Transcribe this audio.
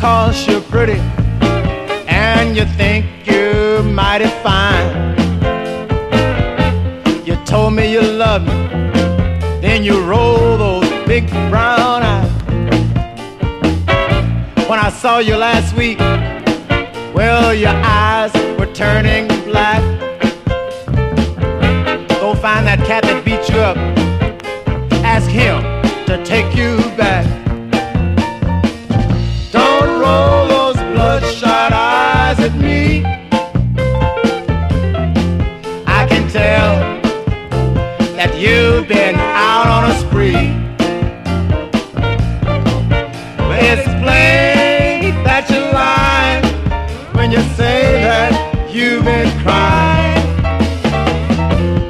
'cause you're pretty and you think you're mighty fine. You told me you loved me, then you roll those big brown eyes. When I saw you last week, well, your eyes were turning black. Go find that cat that beat you up, ask him to take you